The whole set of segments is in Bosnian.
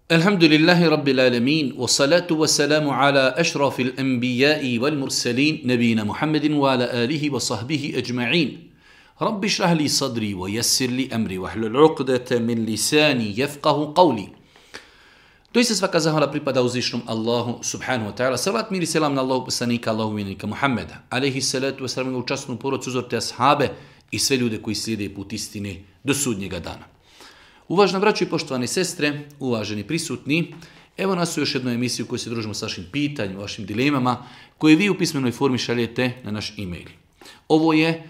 Alhamdulillahi Rabbil Alamin, wa salatu wa salamu ala ašrafil anbiya'i wal mursalin, nabina Muhammedin wa ala alihi wa sahbihi ajma'in. Rabbi šrah li sadri wa yassir li amri wa hlul uqdata min lisani yafqahu qawli. Doista svaka zahvala pripada uzvišnom Allahu subhanahu wa ta'ala. Salat mir i selam na Allahu poslanika, Allahu minika Muhammeda. Alaihi salatu wa salam u časnu porodcu, uzorte ashabe i sve ljude koji slijede put istine do sudnjega dana. Uvažena braćo i poštovane sestre, uvaženi prisutni, evo nas u još jednoj emisiji u kojoj se družimo s vašim pitanjima, vašim dilemama, koje vi u pismenoj formi šaljete na naš e-mail. Ovo je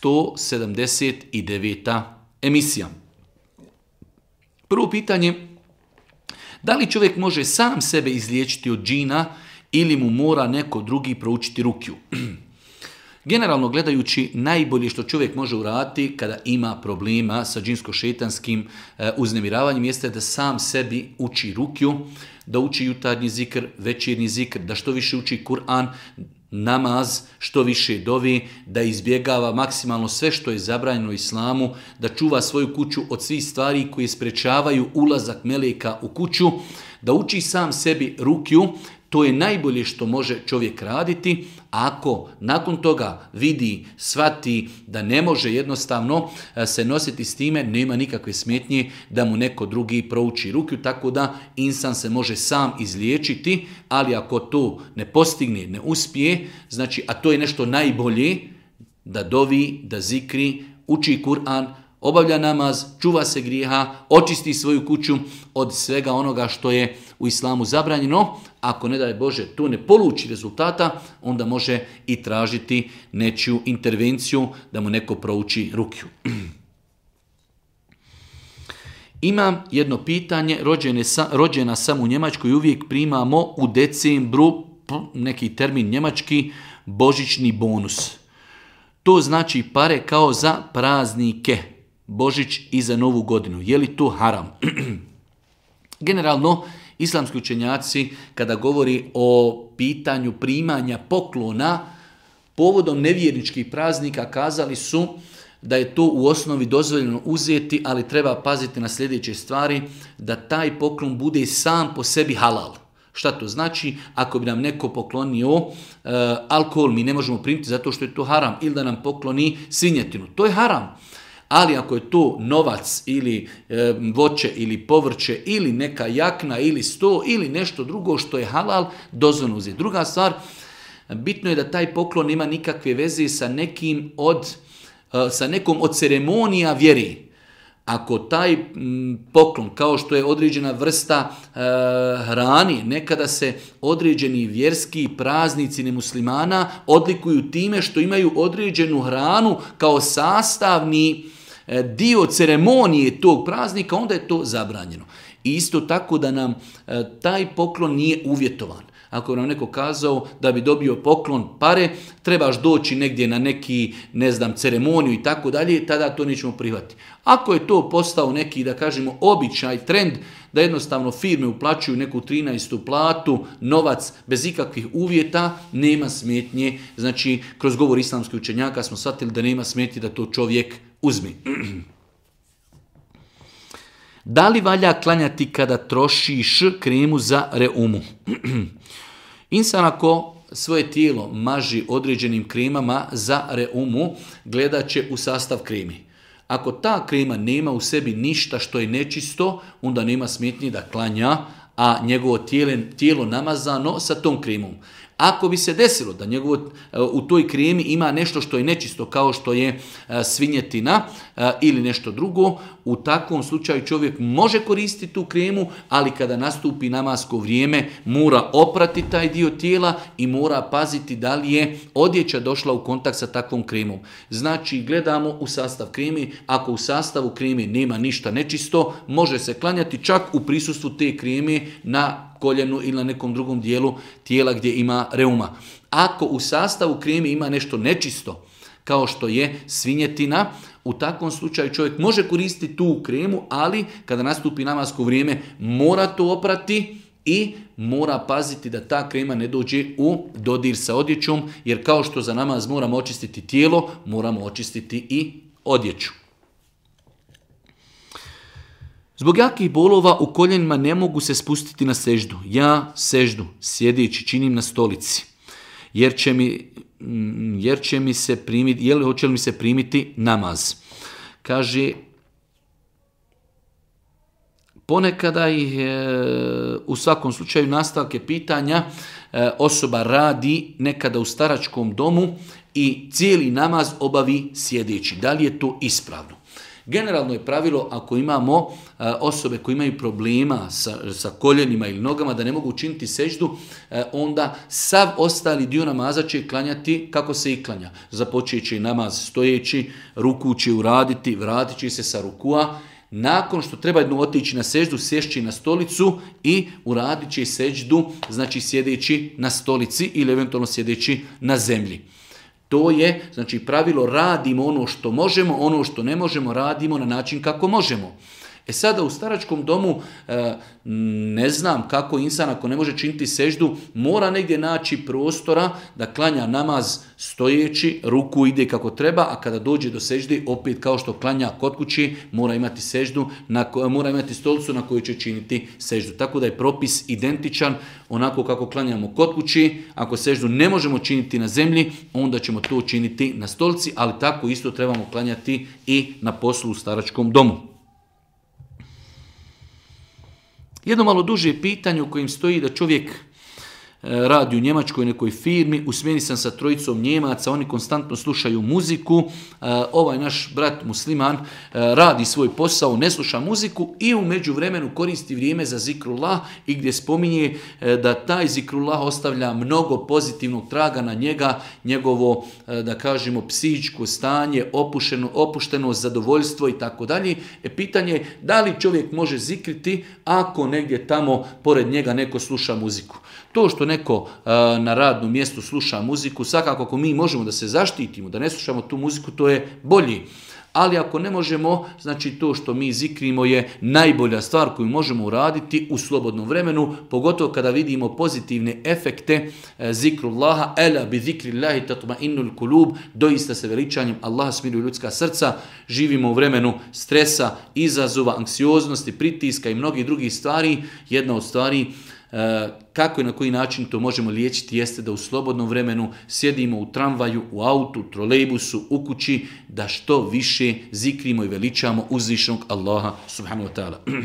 179. emisija. Prvo pitanje, da li čovjek može sam sebe izliječiti od džina ili mu mora neko drugi proučiti rukju? Generalno gledajući, najbolje što čovjek može uraditi kada ima problema sa džinsko-šetanskim uznemiravanjem jeste da sam sebi uči rukju, da uči jutarnji zikr, večernji zikr, da što više uči Kur'an, namaz, što više dovi, da izbjegava maksimalno sve što je zabranjeno u islamu, da čuva svoju kuću od svih stvari koje sprečavaju ulazak meleka u kuću, da uči sam sebi rukju. To je najbolje što može čovjek raditi. Ako nakon toga vidi, shvati da ne može jednostavno se nositi s time, nema nikakve smetnje da mu neko drugi prouči rukju, tako da insan se može sam izliječiti, ali ako to ne postigne, ne uspije, znači, a to je nešto najbolje, da dovi, da zikri, uči Kur'an, obavlja namaz, čuva se grijeha, očisti svoju kuću od svega onoga što je u islamu zabranjeno. Ako ne daj Bože to ne poluči rezultata, onda može i tražiti nečiju intervenciju da mu neko prouči rukju. Imam jedno pitanje, rođena sam u Njemačkoj i uvijek primamo u decembru, neki termin njemački, božićni bonus. To znači pare kao za praznike, Božić i za Novu godinu. Je li to haram? Generalno, islamski učenjaci kada govori o pitanju primanja poklona povodom nevjerničkih praznika kazali su da je to u osnovi dozvoljeno uzeti, ali treba paziti na sljedeće stvari, da taj poklon bude sam po sebi halal. Šta to znači? Ako bi nam neko poklonio alkohol, mi ne možemo primiti zato što je to haram, ili da nam pokloni svinjetinu. To je haram. Ali ako je to novac ili voće ili povrće ili neka jakna ili sto ili nešto drugo što je halal, dozvoljeno uzeti. Druga stvar, bitno je da taj poklon nema nikakve veze sa nekom od ceremonija vjeri. Ako taj poklon, kao što je određena vrsta hrani, nekada se određeni vjerski praznici nemuslimana odlikuju time što imaju određenu hranu kao sastavni dio ceremonije tog praznika, onda je to zabranjeno. I isto tako da nam taj poklon nije uvjetovan. Ako nam neko kazao da bi dobio poklon pare, trebaš doći negdje na neki, ceremoniju i tako dalje, tada to nećemo prihvatiti. Ako je to postao neki, da kažemo, običaj, trend, da jednostavno firme uplaćuju neku 13. platu, novac, bez ikakvih uvjeta, nema smetnje. Znači, kroz govor islamskih učenjaka smo shvatili da nema smetnje da to čovjek uzme. Da li valja klanjati kada trošiš kremu za reumu? Insan ako svoje tijelo maži određenim kremama za reumu, gledat će u sastav kremi. Ako ta krema nema u sebi ništa što je nečisto, onda nema smetnje da klanja, a njegovo tijelo namazano sa tom kremom. Ako bi se desilo da u toj kremi ima nešto što je nečisto, kao što je svinjetina ili nešto drugo, u takvom slučaju čovjek može koristiti tu kremu, ali kada nastupi namasko vrijeme mora oprati taj dio tijela i mora paziti da li je odjeća došla u kontakt sa takvom kremom. Znači, gledamo u sastav kreme, ako u sastavu kreme nema ništa nečisto, može se klanjati čak u prisustvu te kreme na koljenu ili na nekom drugom dijelu tijela gdje ima reuma. Ako u sastavu kreme ima nešto nečisto, kao što je svinjetina, u takvom slučaju čovjek može koristiti tu kremu, ali kada nastupi namasko vrijeme mora to oprati i mora paziti da ta krema ne dođe u dodir sa odjećom, jer kao što za namaz moramo očistiti tijelo, moramo očistiti i odjeću. Zbog jakih bolova u koljenima ne mogu se spustiti na seždu. Ja seždu sjedeći činim na stolici, jer će mi se primiti, hoće li mi se primiti namaz. Kaže, ponekada u svakom slučaju nastavke pitanja osoba radi nekada u staračkom domu i cijeli namaz obavi sjedeći. Da li je to ispravno? Generalno je pravilo, ako imamo osobe koje imaju problema sa koljenima ili nogama da ne mogu učiniti seždu, onda sav ostali dio namaza će klanjati kako se i klanja. Započet će namaz stojeći, ruku će uraditi, vratit će se sa rukua. Nakon što treba jednu otići na seždu, sješći na stolicu i uradit će seždu, znači sjedeći na stolici ili eventualno sjedeći na zemlji. To je, znači, pravilo, radimo ono što možemo, ono što ne možemo radimo na način kako možemo. Sada u staračkom domu ne znam kako insan ako ne može činiti seždu mora negdje naći prostora da klanja namaz stojeći, ruku ide kako treba, a kada dođe do sežde opet kao što klanja kod kući mora imati seždu, mora imati stolicu na kojoj će činiti seždu. Tako da je propis identičan onako kako klanjamo kod kući. Ako seždu ne možemo činiti na zemlji, onda ćemo to činiti na stolici, ali tako isto trebamo klanjati i na poslu u staračkom domu. Jedno malo duže pitanje u kojem stoji da čovjek radi u Njemačkoj nekoj firmi, u smjeni sam sa trojicom Njemaca, oni konstantno slušaju muziku, ovaj naš brat musliman radi svoj posao, ne sluša muziku i u međuvremenu koristi vrijeme za zikrullah i gdje spominje da taj zikrullah ostavlja mnogo pozitivnog traga na njega, njegovo, da kažemo, psihičko stanje, opušteno zadovoljstvo i tako dalje. Pitanje je da li čovjek može zikriti ako negdje tamo pored njega neko sluša muziku. To što neko na radnom mjestu sluša muziku, svakako ako mi možemo da se zaštitimo, da ne slušamo tu muziku, to je bolji. Ali ako ne možemo, znači to što mi zikrimo je najbolja stvar koju možemo uraditi u slobodnom vremenu, pogotovo kada vidimo pozitivne efekte zikrullaha, ela bi zikrillahi tatma'innul kulub, doista se veličanjem Allaha smiruju ljudska srca. Živimo u vremenu stresa, izazova, anksioznosti, pritiska i mnogih drugih stvari. Jedna od stvari kako i na koji način to možemo liječiti jeste da u slobodnom vremenu sjedimo u tramvaju, u autu, trolejbusu, u kući, da što više zikrimo i veličamo uzvišenog Allaha subhanahu wa ta'ala.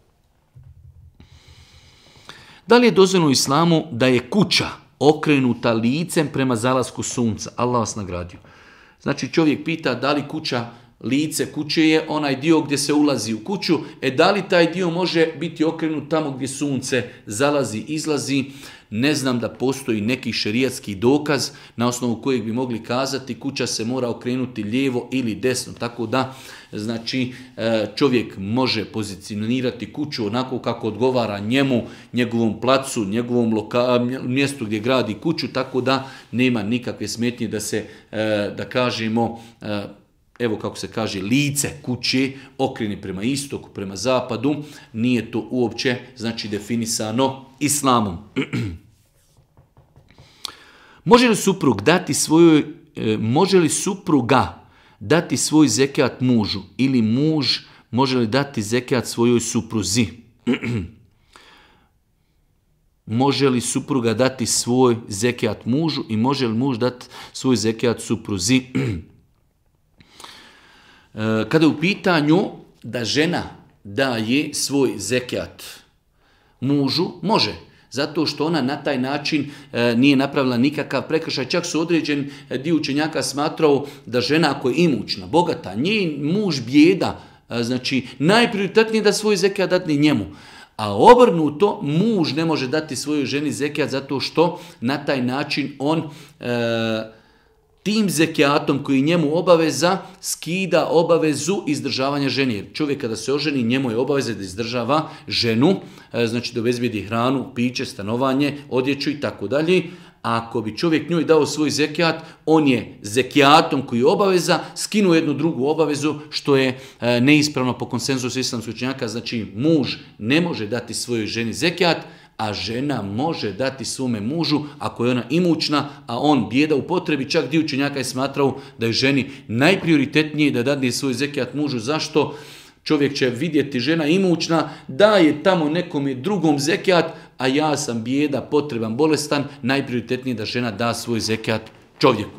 Da li je dozvoljeno u islamu da je kuća okrenuta licem prema zalasku sunca? Allah vas nagradio. Znači čovjek pita da li kuća, lice kuće je onaj dio gdje se ulazi u kuću, da li taj dio može biti okrenut tamo gdje sunce zalazi, izlazi? Ne znam da postoji neki šerijatski dokaz na osnovu kojeg bi mogli kazati kuća se mora okrenuti lijevo ili desno, tako da znači čovjek može pozicionirati kuću onako kako odgovara njemu, njegovom placu, njegovom mjestu gdje gradi kuću, tako da nema nikakve smetnje da se, da kažemo, evo kako se kaže, lice kuće okrene prema istoku, prema zapadu, nije to uopće znači definisano islamom. Može li supruga dati svoj zekijat mužu ili muž može li dati zekijat svojoj supruzi? Može li supruga dati svoj zekijat mužu i može li muž dati svoj zekijat supruzi? Kada je u pitanju da žena daje svoj zekijat mužu, može. Zato što ona na taj način nije napravila nikakav prekršaj. Čak su određen dio učenjaka smatrao da žena ako je imućna, bogata, njen muž bijeda, znači najprioritetnije da svoj zekijat dadne njemu. A obrnuto, muž ne može dati svojoj ženi zekijat zato što na taj način on tim zekijatom koji njemu obaveza skida obavezu izdržavanja ženi. Jer čovjek kada se oženi, njemu je obaveza da izdržava ženu, znači da obezbijedi hranu, piće, stanovanje, odjeću i tako dalje. A ako bi čovjek njoj dao svoj zekijat, on je zekijatom koji je obaveza skinuo jednu drugu obavezu, što je neispravno po konsenzusu islamskih učenjaka. Znači muž ne može dati svojoj ženi zekijat, a žena može dati svome mužu ako je ona imućna, a on bijeda u potrebi. Čak dio učenjaka je smatrao da je ženi najprioritetnije da dadne svoj zekijat mužu. Zašto? Čovjek će vidjeti žena imućna, daje tamo nekom drugom zekijat, a ja sam bijeda, potreban, bolestan, najprioritetnije da žena da svoj zekijat čovjeku.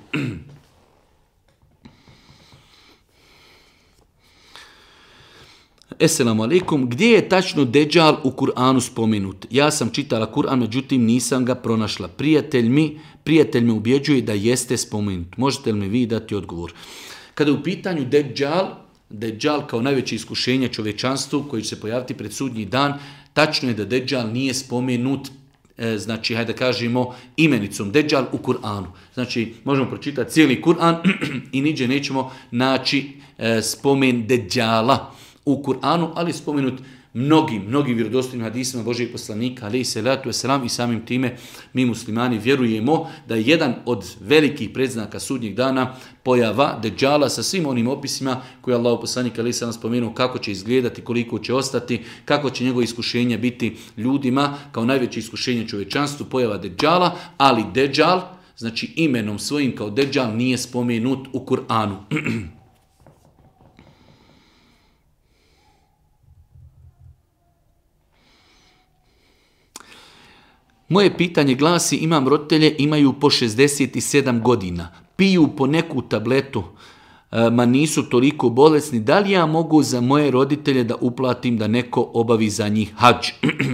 Esselamu alaikum, gdje je tačno Deđal u Kur'anu spomenut? Ja sam čitala Kur'an, međutim nisam ga pronašla. Prijatelj me ubjeđuje da jeste spomenut. Možete li mi vi dati odgovor? Kada je u pitanju Deđal kao najveće iskušenje čovječanstvu koji će se pojaviti pred sudnji dan, tačno je da Deđal nije spomenut, znači, hajde da kažemo, imenicom Deđal u Kur'anu. Znači, možemo pročitati cijeli Kur'an i niđe nećemo naći spomen Deđala u Kur'anu, ali spomenut mnogim vjerodostojnim hadisima Božijeg poslanika, alejhi selatu vesselam, i samim time mi muslimani vjerujemo da je jedan od velikih predznaka sudnjeg dana pojava Deđala sa svim onim opisima koje je Allahov poslanik alejhi selam spomenuo kako će izgledati, koliko će ostati, kako će njegovo iskušenje biti ljudima kao najveće iskušenje čovječanstvu, pojava Deđala, ali Deđal, znači imenom svojim kao Deđal, nije spomenut u Kur'anu. Moje pitanje glasi, imam roditelje, imaju po 67 godina, piju po neku tabletu, ma nisu toliko bolesni, da li ja mogu za moje roditelje da uplatim da neko obavi za njih hadž?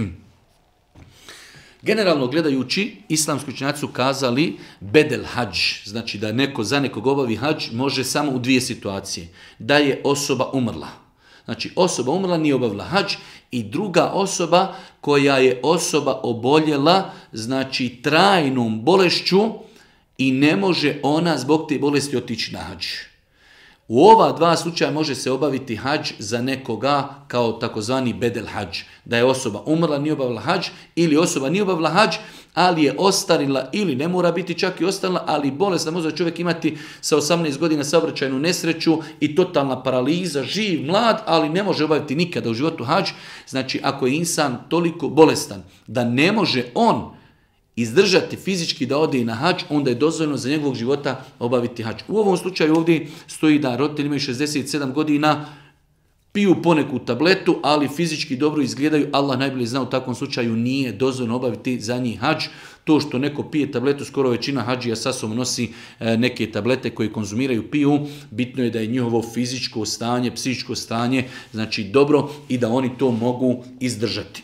Generalno gledajući, islamski učenjaci su kazali bedel hadž, znači da neko za nekog obavi hadž može samo u dvije situacije, da je osoba umrla. Znači osoba umrla, nije obavila hadž, i druga osoba koja je osoba oboljela, znači trajnom bolešću i ne može ona zbog te bolesti otići na hadž. U ova dva slučaja može se obaviti hadž za nekoga kao takozvani bedel hadž. Da je osoba umrla, nije obavila hadž, ili osoba nije obavila hadž, ali je ostarila, ili ne mora biti čak i ostarila, ali bolest da može čovjek imati sa 18 godina saobraćajnu nesreću i totalna paraliza, živ, mlad, ali ne može obaviti nikada u životu hadž. Znači ako je insan toliko bolestan da ne može on izdržati fizički da ode i na hadž, onda je dozvoljeno za njegovog života obaviti hadž. U ovom slučaju ovdje stoji da roditelji imaju 67 godina, piju poneku tabletu, ali fizički dobro izgledaju. Allah najbolje zna, u takvom slučaju nije dozvoljeno obaviti za njih hadž. To što neko pije tabletu, skoro većina hadžija sa sobom nosi neke tablete koje konzumiraju, piju. Bitno je da je njihovo fizičko stanje, psihičko stanje, znači dobro, i da oni to mogu izdržati.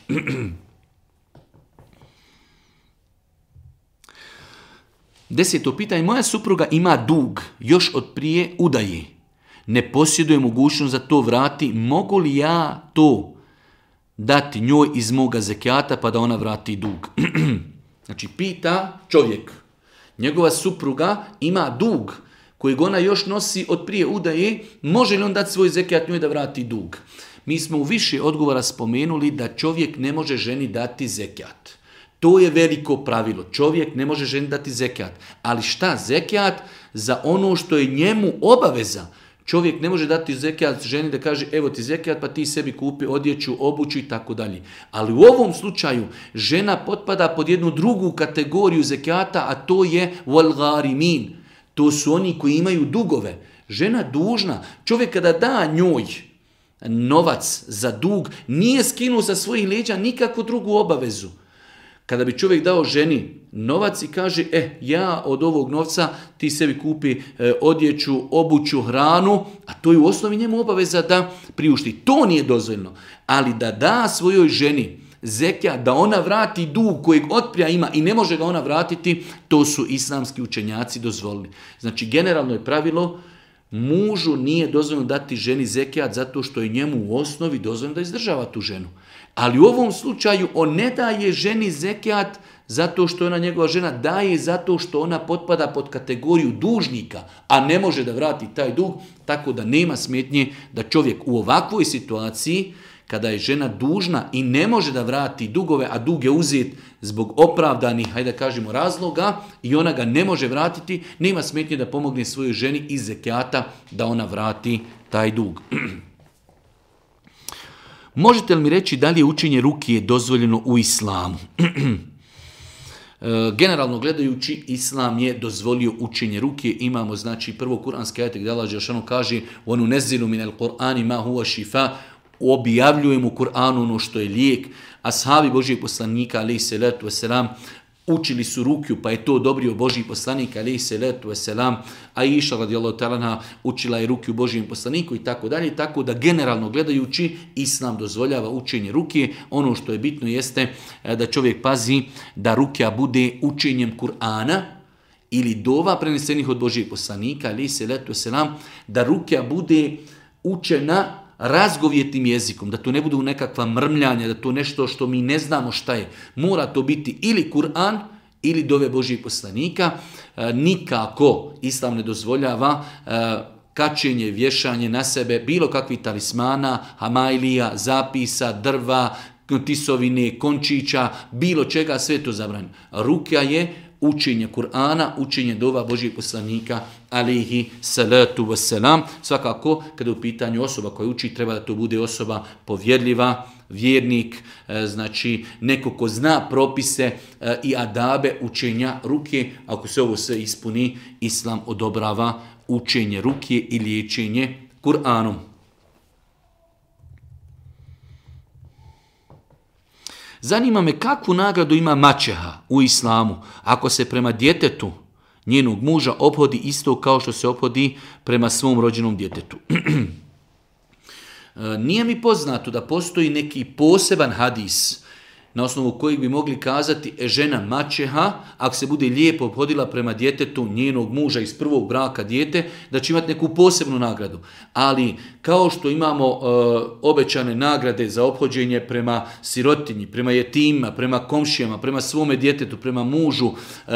10. pitanje. Moja supruga ima dug još od prije udaje. Ne posjeduje mogućnost da to vrati. Mogu li ja to dati njoj iz moga zekijata pa da ona vrati dug? Znači pita čovjek. Njegova supruga ima dug kojeg ona još nosi od prije udaje. Može li on dati svoj zekijat njoj da vrati dug? Mi smo u više odgovora spomenuli da čovjek ne može ženi dati zekijat. To je veliko pravilo. Čovjek ne može ženi dati zekijat. Ali šta zekijat? Za ono što je njemu obaveza. Čovjek ne može dati zekijat ženi da kaže evo ti zekijat pa ti sebi kupi odjeću, obuću i tako dalje. Ali u ovom slučaju žena potpada pod jednu drugu kategoriju zekijata, a to je wal-gharimin. To su oni koji imaju dugove. Žena dužna. Čovjek kada da njoj novac za dug, nije skinuo sa svojih leđa nikakvu drugu obavezu. Kada bi čovjek dao ženi novac i kaže, ja od ovog novca ti sebi kupi odjeću, obuću, hranu, a to je u osnovi njemu obaveza da priušti. To nije dozvoljeno. Ali da da svojoj ženi zekijat, da ona vrati dug kojeg otprija ima i ne može ga ona vratiti, to su islamski učenjaci dozvolili. Znači, generalno je pravilo, mužu nije dozvoljeno dati ženi zekijat zato što je njemu u osnovi dozvoljeno da izdržava tu ženu. Ali u ovom slučaju on ne daje ženi zekijat zato što je ona njegova žena, daje zato što ona potpada pod kategoriju dužnika, a ne može da vrati taj dug, tako da nema smetnje da čovjek u ovakvoj situaciji, kada je žena dužna i ne može da vrati dugove, a dug je uzet zbog opravdanih, hajde da kažemo, razloga i ona ga ne može vratiti, nema smetnje da pomogne svojoj ženi iz zekijata da ona vrati taj dug. Možete li mi reći da li je učenje rukije dozvoljeno u islamu? Generalno gledajući, islam je dozvolio učenje rukije. Imamo znači prvo kuranski ajet gdje Allah dželle šanuhu kaže: "Wa nunazzilu minal Qur'ani ma huwa shifa." objavljujemo u Kur'anu ono što je lijek. Ashabi Božijeg poslanika, alejhi salatu vesselam, učili su rukju, pa je to odobrio Božji poslanik, alejhi salatu vesselam. Aisha radijallahu ta'ala anha učila je rukju Božjem poslaniku i tako dalje. Tako da generalno gledajući, Islam dozvoljava učenje rukje. Ono što je bitno jeste da čovjek pazi da rukja bude učenjem Kur'ana ili dova prenesenih od Božjeg poslanika, alejhi salatu vesselam, da rukja bude učena razgovjetnim jezikom, da to ne budu nekakva mrmljanja, da to nešto što mi ne znamo šta je. Mora to biti ili Kur'an ili dove Božjih poslanika. Nikako Islam ne dozvoljava kačenje, vješanje na sebe bilo kakvih talismana, hamailija, zapisa, drva, tisovine, končića, bilo čega, sve to zabranjeno. Rukja je učenje Kur'ana, učenje dova Božjih poslanika, alejhi salatu vesselam. Svakako, kada je u pitanju osoba koja uči, treba da to bude osoba povjerljiva, vjernik, znači neko ko zna propise i adabe učenja ruke. Ako se ovo sve ispuni, Islam odobrava učenje ruke i liječenje Kur'anom. Zanima me kakvu nagradu ima maćeha u islamu ako se prema djetetu njenog muža ophodi isto kao što se ophodi prema svom rođenom djetetu. Nije mi poznato da postoji neki poseban hadis na osnovu kojeg bi mogli kazati žena maćeha, ako se bude lijepo ophodila prema djetetu njenog muža iz prvog braka dijete, da će imati neku posebnu nagradu. Ali kao što imamo obećane nagrade za ophođenje prema sirotinji, prema jetima, prema komšijama, prema svome djetetu, prema mužu,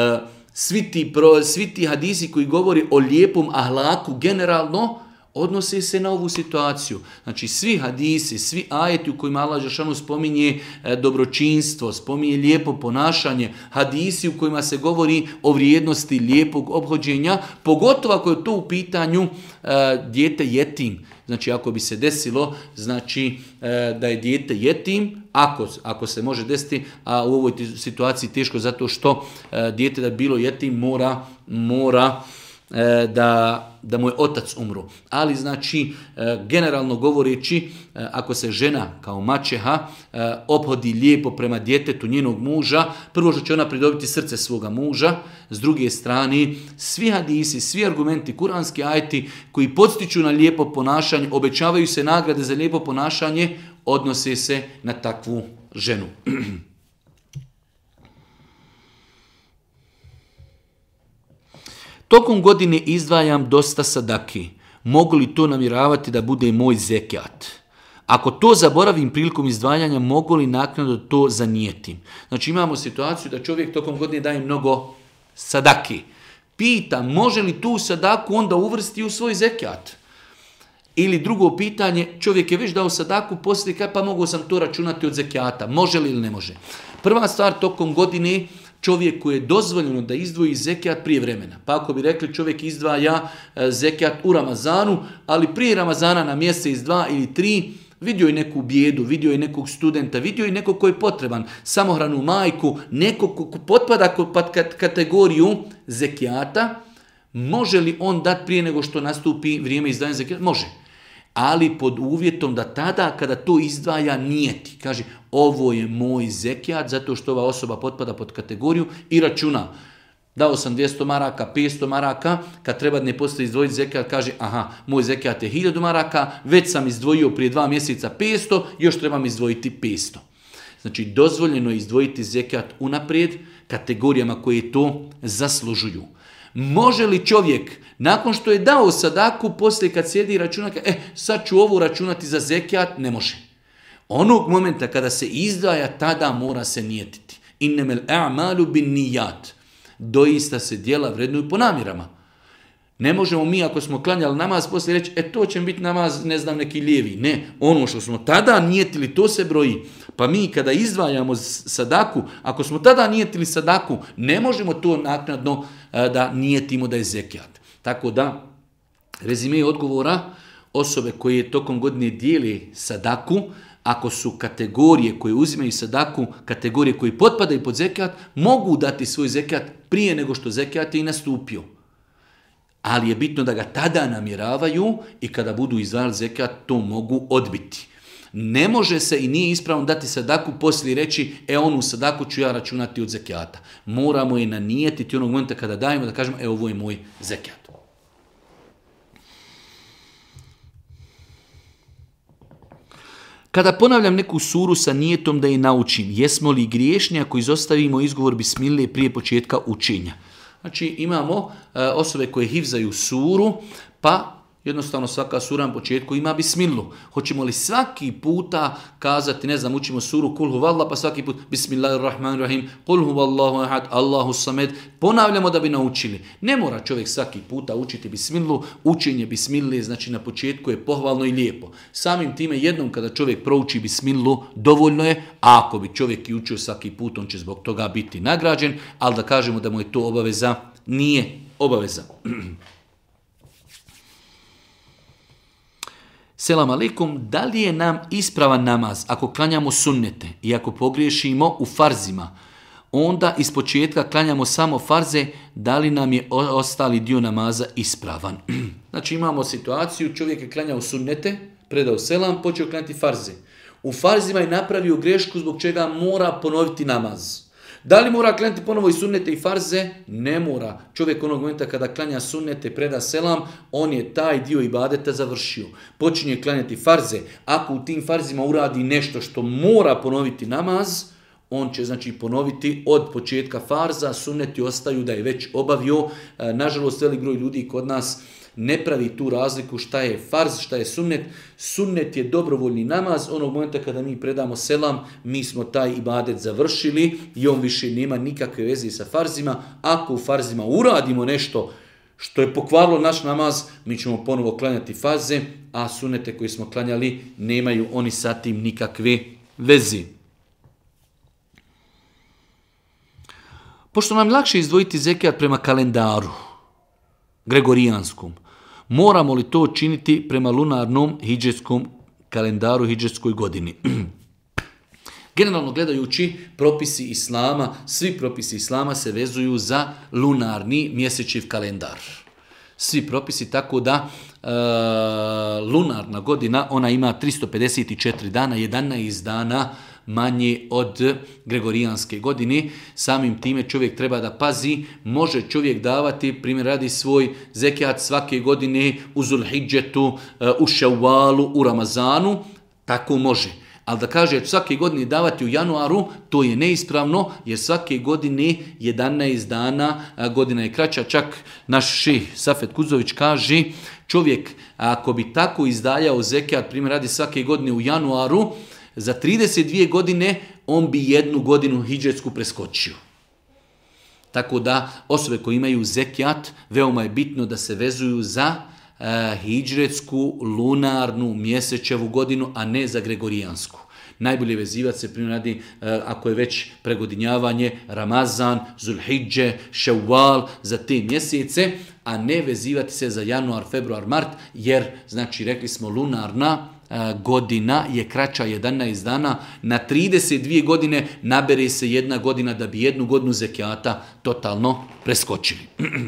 svi ti hadisi koji govori o lijepom ahlaku generalno, odnose se na ovu situaciju. Znači svi hadisi, svi ajeti u kojima Allah dželešanu spominje dobročinstvo, spominje lijepo ponašanje, hadisi u kojima se govori o vrijednosti lijepog ophođenja, pogotovo ako je to u pitanju dijete jetim. Znači ako bi se desilo, znači da je dijete jetim, ako se može desiti, a u ovoj situaciji teško zato što dijete da bilo jetim mora da mu je otac umro. Ali znači, generalno govoreći, ako se žena kao maćeha ophodi lijepo prema djetetu njenog muža, prvo što će ona pridobiti srce svoga muža, s druge strane, svi hadisi, svi argumenti, kuranski ajeti koji podstiču na lijepo ponašanje, obećavaju se nagrade za lijepo ponašanje, odnose se na takvu ženu. Tokom godine izdvajam dosta sadaki. Mogu li to namjeravati da bude moj zekijat? Ako to zaboravim prilikom izdvajanja, mogu li naknadno to zanijetim? Znači imamo situaciju da čovjek tokom godine daje mnogo sadaki. Pita, može li tu sadaku onda uvrsti u svoj zekijat? Ili drugo pitanje, čovjek je već dao sadaku, poslije kaj pa mogu sam to računati od zekijata. Može li ili ne može? Prva stvar, tokom godine čovjeku je dozvoljeno da izdvoji zekijat prije vremena. Pa ako bi rekli čovjek izdvaja zekijat u Ramazanu, ali prije Ramazana na mjesec, 2 ili 3, vidio je neku bijedu, vidio je nekog studenta, vidio je nekog koji je potreban, samohranu majku, nekog ko potpada pod kategoriju zekijata, može li on dati prije nego što nastupi vrijeme izdvajanja zekijata? Može. Ali pod uvjetom da tada kada to izdvaja nijeti. Kaže, ovo je moj zekijat zato što ova osoba potpada pod kategoriju i računa. Dao sam 200 maraka, 500 maraka, kad treba ne postoji izdvojiti zekijat, kaže, aha, moj zekijat je 1000 maraka, već sam izdvojio prije 2 mjeseca 500, još trebam izdvojiti 500. Znači, dozvoljeno je izdvojiti zekijat unaprijed kategorijama koje to zaslužuju. Može li čovjek, nakon što je dao sadaku, poslije kad sjedi i računa, sad ću ovo računati za zekijat, ne može. Onog momenta kada se izdvaja, tada mora se nijetiti. Innemel a'malu bin nijat. Doista se djela vrednuju po namjerama. Ne možemo mi, ako smo klanjali namaz, poslije reći, to će biti namaz, ne znam, neki lijevi. Ne, ono što smo tada nijetili, to se broji. Pa mi kada izdvajamo sadaku, ako smo tada nijetili sadaku, ne možemo to naknadno da nijetimo da je zekijat. Tako da, rezime odgovora, osobe koje tokom godine dijeli sadaku, ako su kategorije koje uzimaju sadaku, kategorije koje potpadaju pod zekijat, mogu dati svoj zekijat prije nego što zekijat je i nastupio. Ali je bitno da ga tada namjeravaju i kada budu izdvajali zekijat, to mogu odbiti. Ne može se i nije ispravno dati sadaku poslije reći onu sadaku ću ja računati od zekijata. Moramo je nanijetiti onog momenta kada dajemo da kažemo ovo je moj zekijat. Kada ponavljam neku suru sa nijetom da je naučim, jesmo li griješni ako izostavimo izgovor bismillah prije početka učenja? Znači imamo osobe koje hifzaju suru, pa jednostavno svaka sura na početku ima bismillu. Hoćemo li svaki puta kazati, ne znam, učimo suru Kul huvallah, pa svaki put Bismillahirrahmanirrahim, Kul huvallahu ahad, Allahu samed, ponavljamo da bi naučili. Ne mora čovjek svaki puta učiti bismillu, učenje bismille, znači na početku je pohvalno i lijepo. Samim time jednom kada čovjek prouči bismillu, dovoljno je, a ako bi čovjek i učio svaki put, on će zbog toga biti nagrađen, ali da kažemo da mu je to obaveza, nije obaveza. Selam alaikum, da li je nam ispravan namaz ako klanjamo sunnete i ako pogriješimo u farzima, onda ispočetka klanjamo samo farze, da li nam je ostali dio namaza ispravan? Znači imamo situaciju, čovjek je klanjao sunnete, predao selam, počeo klanjati farze. U farzima je napravio grešku zbog čega mora ponoviti namaz. Da li mora klanjati ponovo i sunnete i farze? Ne mora. Čovjek onog momenta kada klanja sunnete, preda selam, on je taj dio ibadeta završio. Počinje klanjati farze. Ako u tim farzima uradi nešto što mora ponoviti namaz, on će znači ponoviti od početka farza, sunneti ostaju da je već obavio. Nažalost, velik broj ljudi kod nas ne pravi tu razliku šta je farz, šta je sunnet. Sunnet je dobrovoljni namaz. Onog momenta kada mi predamo selam, mi smo taj ibadet završili i on više nema nikakve veze sa farzima. Ako u farzima uradimo nešto što je pokvarilo naš namaz, mi ćemo ponovo klanjati farze, a sunnete koje smo klanjali nemaju oni sa tim nikakve veze. Pošto nam lakše izdvojiti zekijat prema kalendaru, gregorijanskom, moramo li to činiti prema lunarnom hidžetskom kalendaru, hidžetskoj godini? Generalno gledajući, propisi Islama, svi propisi Islama se vezuju za lunarni mjesečev kalendar. Svi propisi, tako da lunarna godina, ona ima 354 dana, 11 dana manje od gregorijanske godine. Samim time čovjek treba da pazi, može čovjek davati, primjer radi svoj zekijat svake godine u Zulhidžetu, u Ševalu, u Ramazanu, tako može. Ali da kaže svake godine davati u januaru, to je neispravno, jer svake godine 11 dana, godina je kraća, čak naš šejh Safet Kuzović kaže, čovjek ako bi tako izdajao zekijat, primjer radi svake godine u januaru, za 32 godine on bi jednu godinu hidžetsku preskočio. Tako da osobe koje imaju zekijat, veoma je bitno da se vezuju za hidžretsku, lunarnu, mjesečevu godinu, a ne za gregorijansku. Najbolje vezivati se, primjer radi, ako je već pregodinjavanje, Ramazan, Zulhidže, Ševal, za te mjesece, a ne vezivati se za januar, februar, mart, jer, znači, rekli smo, lunarna godina je kraća 11 dana, na 32 godine nabere se jedna godina da bi jednu godinu zekijata totalno preskočili.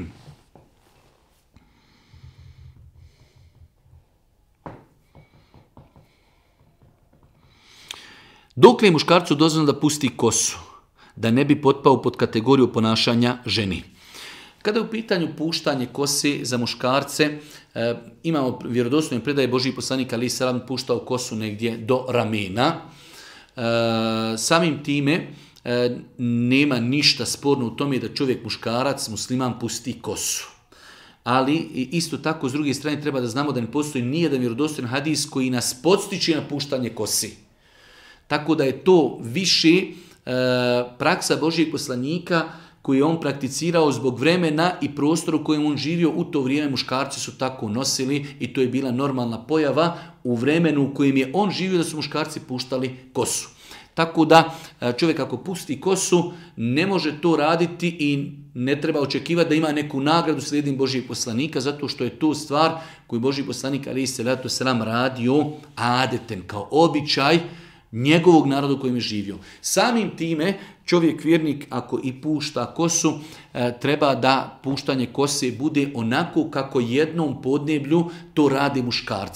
Dokle je muškarcu dozvoljeno da pusti kosu, da ne bi potpao pod kategoriju ponašanja ženi? Kada je u pitanju puštanje kose za muškarce, imamo vjerodostojne predaje Božji poslanik alejhi selam puštao kosu negdje do ramena. Samim time nema ništa sporno u tome da čovjek muškarac, musliman, pusti kosu. Ali isto tako s druge strane treba da znamo da ne postoji nijedan vjerodostojan hadis koji nas podstiče na puštanje kosi. Tako da je to više praksa Božjeg poslanika koji je on prakticirao zbog vremena i prostora u kojem on živio. U to vrijeme muškarci su tako nosili i to je bila normalna pojava u vremenu u kojem je on živio da su muškarci puštali kosu. Tako da čovjek ako pusti kosu ne može to raditi i ne treba očekivati da ima neku nagradu slijedom Božjeg poslanika, zato što je to stvar koju Božji poslanik alejhi selatu selam radio adeten, kao običaj njegovog naroda u kojem je živio. Samim time čovjek vjernik ako i pušta kosu, treba da puštanje kose bude onako kako jednom podneblju to rade muškarci.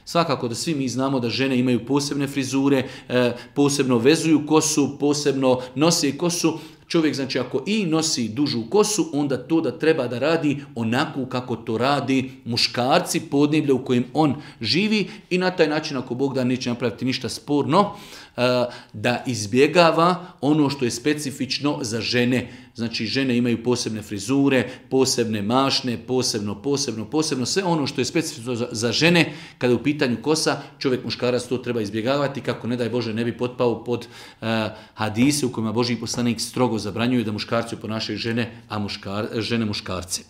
Svakako da svi mi znamo da žene imaju posebne frizure, posebno vezuju kosu, posebno nose kosu. Čovjek, znači, ako i nosi dužu kosu, onda to da treba da radi onako kako to radi muškarci, podneblje u kojem on živi i na taj način, ako Bog da, neće napraviti ništa sporno, da izbjegava ono što je specifično za žene. Znači, žene imaju posebne frizure, posebne mašne, posebno, sve ono što je specifično za žene, kada je u pitanju kosa, čovjek muškarac to treba izbjegavati, kako ne daj Bože ne bi potpao pod hadise u kojima Božji poslanik strogo zabranjuje da muškarci ponašaju žene, a žene muškarci.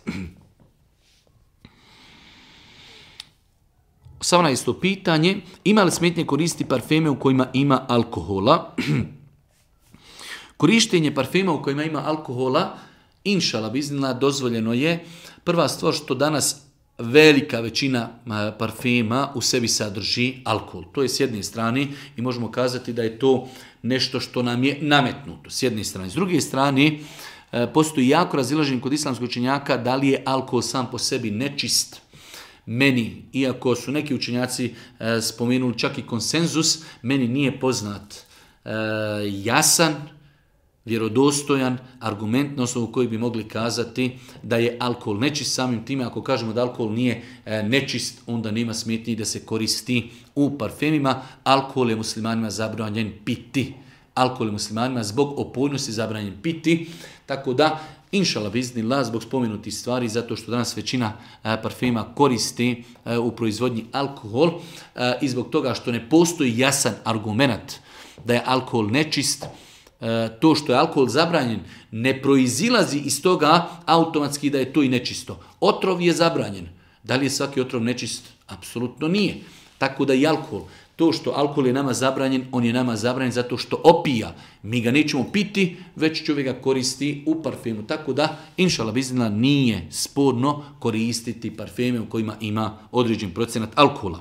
18. pitanje, ima li smetnje koristiti parfeme u kojima ima alkohola? Korištenje parfema u kojima ima alkohola, inšala biznila, dozvoljeno je. Prva stvar što danas velika većina parfema u sebi sadrži alkohol. To je s jedne strane i možemo kazati da je to nešto što nam je nametnuto s jedne strane. S druge strane, postoji jako razilaženje kod islamskog učenjaka da li je alkohol sam po sebi nečist. Meni, iako su neki učenjaci spomenuli čak i konsenzus, meni nije poznat jasan, vjerodostojan argument na osnovu koji bi mogli kazati da je alkohol nečist. Samim time, ako kažemo da alkohol nije nečist, onda nema smetnji da se koristi u parfemima. Alkohol je muslimanima zabranjen piti. Alkohol je muslimanima zbog opojnosti zabranjen piti. Tako da, inšala biznillah, zbog spomenutih stvari, zato što danas većina parfema koristi u proizvodnji alkohol i zbog toga što ne postoji jasan argument da je alkohol nečist, to što je alkohol zabranjen ne proizilazi iz toga automatski da je to i nečisto. Otrov je zabranjen. Da li je svaki otrov nečist? Apsolutno nije. Tako da i alkohol. To što alkohol je nama zabranjen, on je nama zabranjen zato što opija. Mi ga nećemo piti, već čovjek ga koristi u parfemu. Tako da, inšala biznila, nije sporno koristiti parfeme u kojima ima određen procenat alkohola.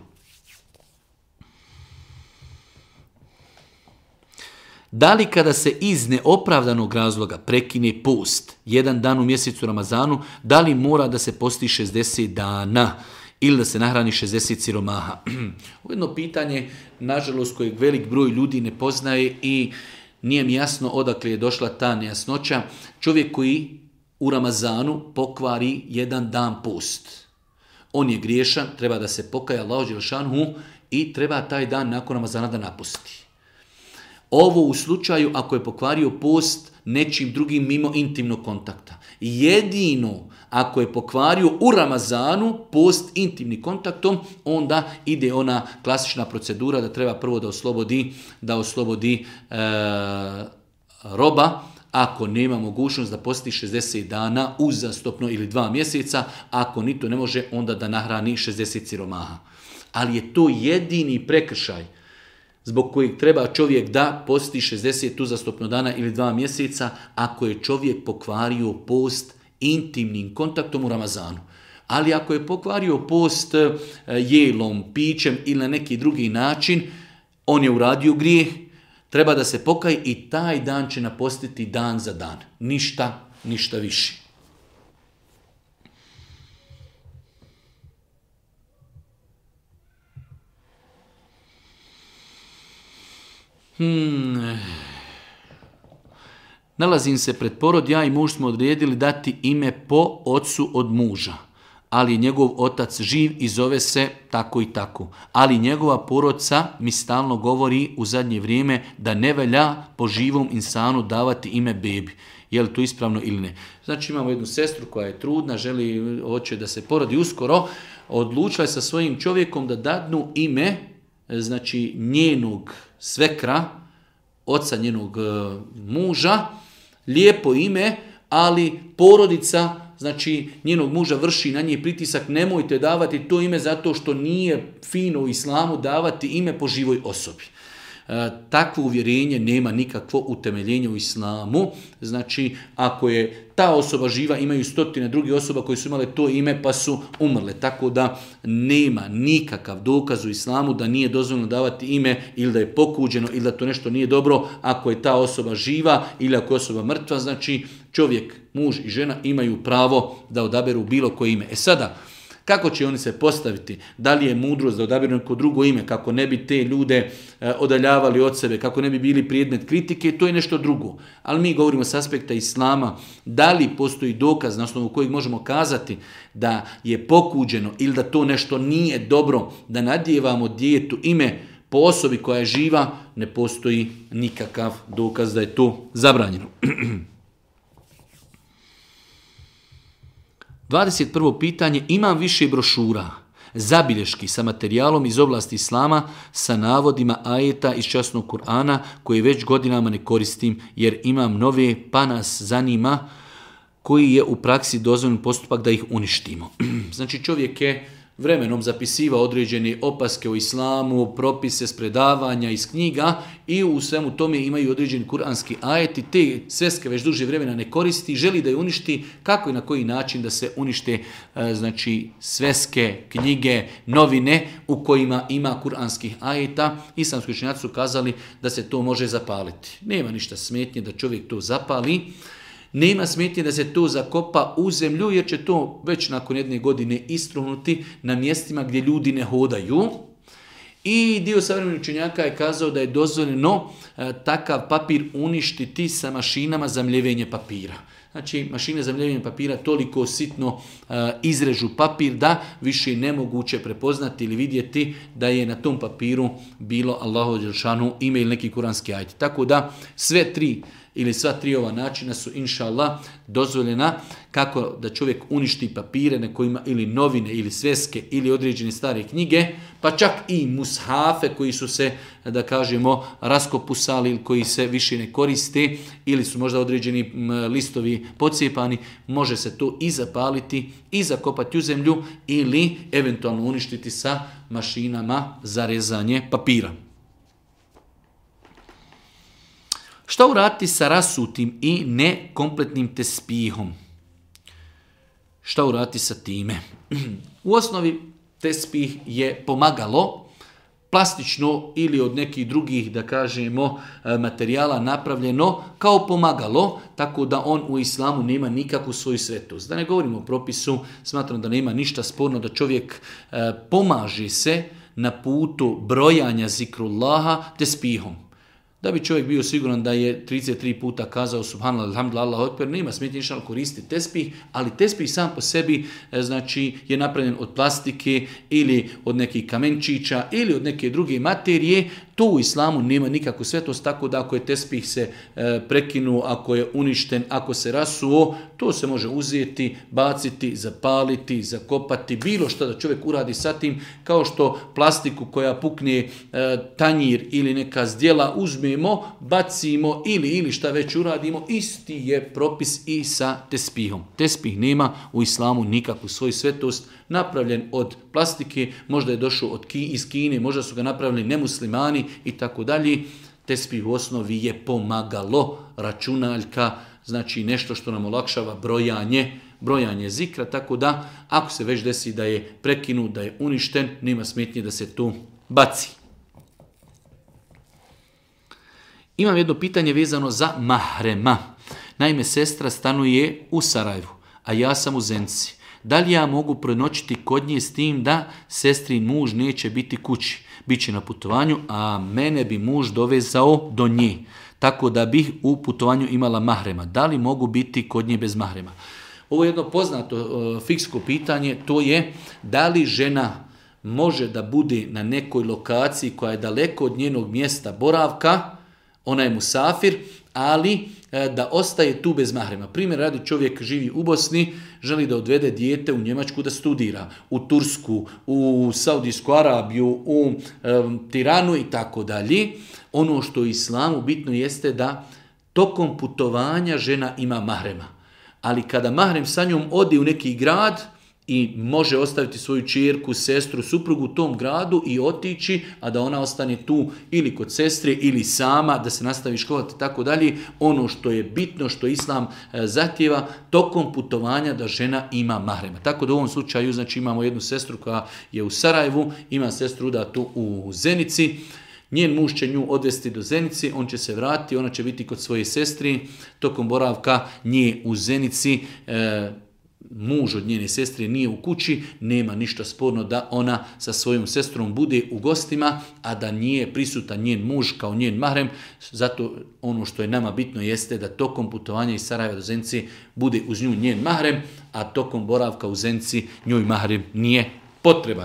Da li kada se iz neopravdanog razloga prekine post jedan dan u mjesecu Ramazanu, da li mora da se posti 60 dana ili da se nahrani 60 siromaha? Ovo je jedno pitanje, nažalost, kojeg velik broj ljudi ne poznaje i nije mi jasno odakle je došla ta nejasnoća. Čovjek koji u Ramazanu pokvari jedan dan post, on je griješan, treba da se pokaja Allahu dželešanu i treba taj dan nakon Ramazana da napusti. Ovo u slučaju ako je pokvario post nečim drugim mimo intimnog kontakta. Jedino ako je pokvario u Ramazanu post intimnim kontaktom, onda ide ona klasična procedura da treba prvo da oslobodi roba, ako nema mogućnost da posti 60 dana uzastopno ili 2 mjeseca, ako ni to ne može, onda da nahrani 60 siromaha. Ali je to jedini prekršaj zbog kojeg treba čovjek da posti 60 uzastopno dana ili 2 mjeseca, ako je čovjek pokvario post intimnim kontaktom u Ramazanu. Ali ako je pokvario post jelom, pićem ili na neki drugi način, on je uradio grijeh, treba da se pokaje i taj dan će napostiti dan za dan. Ništa više. Nalazim se pred porod, ja i muž smo odredili dati ime po ocu od muža, ali njegov otac živ i zove se tako i tako. Ali njegova porodca mi stalno govori u zadnje vrijeme da ne velja po živom insanu davati ime bebi. Je li to ispravno ili ne? Znači imamo jednu sestru koja je trudna, hoće da se porodi uskoro, odlučila je sa svojim čovjekom da dadnu ime, znači njenog svekra, oca njenog muža, lijepo ime, ali porodica, znači njenog muža vrši na nje pritisak, nemojte davati to ime zato što nije fino u islamu davati ime po živoj osobi. Takvo uvjerenje nema nikakvo utemeljenje u islamu. Znači, ako je ta osoba živa, imaju stotine drugih osoba koji su imale to ime pa su umrle. Tako da nema nikakav dokaz u islamu da nije dozvoljeno davati ime ili da je pokuđeno ili da to nešto nije dobro ako je ta osoba živa ili ako je osoba mrtva. Znači, čovjek, muž i žena imaju pravo da odaberu bilo koje ime. Sada, Kako će oni se postaviti? Da li je mudrost da odabiru neko drugo ime, kako ne bi te ljude odaljavali od sebe, kako ne bi bili predmet kritike, to je nešto drugo. Ali mi govorimo s aspekta islama, da li postoji dokaz na osnovu kojeg možemo kazati da je pokuđeno ili da to nešto nije dobro, da nadjevamo djetetu ime po osobi koja je živa, ne postoji nikakav dokaz da je to zabranjeno. 21. pitanje, imam više brošura, zabilješki sa materijalom iz oblasti islama, sa navodima ajeta iz časnog Kur'ana koje već godinama ne koristim jer imam nove, pa nas zanima koji je u praksi dozvoljen postupak da ih uništimo. Znači čovjek je vremenom zapisivao određene opaske o islamu, propise s predavanja iz knjiga i u svemu tome imaju određeni kuranski ajeti. Te sveske već duže vremena ne koristi, želi da je uništi. Kako i na koji način da se unište znači sveske, knjige, novine u kojima ima kuranskih ajeta? Islamski učenjaci su kazali da se to može zapaliti. Nema ništa smetnje da čovjek to zapali. Nema smetnje da se to zakopa u zemlju jer će to već nakon jedne godine istruhnuti na mjestima gdje ljudi ne hodaju. I dio savremenih učenjaka je kazao da je dozvoljeno takav papir uništiti sa mašinama za mljevenje papira. Znači mašine za mljevenje papira toliko sitno izrežu papir da više nemoguće prepoznati ili vidjeti da je na tom papiru bilo Allahu dželešanu ime ili neki kuranski ajet. Tako da sve tri ili sva tri ova načina su inša Allah dozvoljena kako da čovjek uništi papire na kojima ili novine ili sveske ili određene stare knjige, pa čak i mushafe koji su se, da kažemo, raskopusali ili koji se više ne koriste ili su možda određeni listovi pocijepani, može se to i zapaliti i zakopati u zemlju ili eventualno uništiti sa mašinama za rezanje papira. Šta uraditi sa rasutim i nekompletnim tespihom? Šta uraditi sa time? U osnovi tespih je pomagalo, plastično ili od nekih drugih, da kažemo, materijala napravljeno kao pomagalo, tako da on u islamu nema nikakvu svoju svetost. Da ne govorimo o propisu, smatram da nema ništa sporno da čovjek pomaže se na putu brojanja zikrullaha tespihom. Da bi čovjek bio siguran da je 33 puta kazao subhanallah, alhamdulillah, Allahu ekber, nema smetnje inšal koristiti tespih, ali tespih sam po sebi znači je napravljen od plastike ili od nekih kamenčića ili od neke druge materije. To u islamu nema nikakvu svetost, tako da ako je tespih se prekinuo, ako je uništen, ako se rasuo, to se može uzeti, baciti, zapaliti, zakopati, bilo što da čovjek uradi sa tim, kao što plastiku koja pukne tanjir ili neka zdjela uzmemo, bacimo ili šta već uradimo, isti je propis i sa tespihom. Tespih nema u islamu nikakvu svoju svetost, napravljen od plastike, možda je došao iz Kine, možda su ga napravili nemuslimani i tako dalje. Tespih u osnovi je pomagalo, računaljka, znači nešto što nam olakšava brojanje zikra, tako da ako se već desi da je prekinut, da je uništen, nema smetnje da se to baci. Imam jedno pitanje vezano za mahrema. Naime, sestra stanuje u Sarajevu, a ja sam u Zenici. Da li ja mogu prenoćiti kod nje s tim da sestrin muž neće biti kući? Biće na putovanju, a mene bi muž dovezao do nje. Tako da bih u putovanju imala mahrema. Da li mogu biti kod nje bez mahrema? Ovo je jedno poznato fiksko pitanje, to je da li žena može da bude na nekoj lokaciji koja je daleko od njenog mjesta boravka, ona je musafir, ali da ostaje tu bez mahrema. Primjer radi, čovjek živi u Bosni, želi da odvede dijete u Njemačku da studira, u Tursku, u Saudijsku Arabiju, u Tiranu i tako dalje. Ono što u islamu bitno jeste da tokom putovanja žena ima mahrema. Ali kada mahrem sa njom odi u neki grad i može ostaviti svoju ćerku, sestru, suprugu u tom gradu i otići, a da ona ostane tu ili kod sestre ili sama, da se nastavi školovati i tako dalje. Ono što je bitno, što islam zahtijeva, tokom putovanja da žena ima mahrema. Tako da u ovom slučaju znači imamo jednu sestru koja je u Sarajevu, ima sestru udatu u Zenici. Njen muž će nju odvesti do Zenici, on će se vratiti, ona će biti kod svoje sestri tokom boravka nje u Zenici. muž od njene sestre nije u kući, nema ništa sporno da ona sa svojom sestrom bude u gostima, a da nije prisutan njen muž kao njen mahrem. Zato ono što je nama bitno jeste da tokom putovanja iz Sarajeva do Zenice bude uz nju njen mahrem, a tokom boravka u Zenici njoj mahrem nije potreban.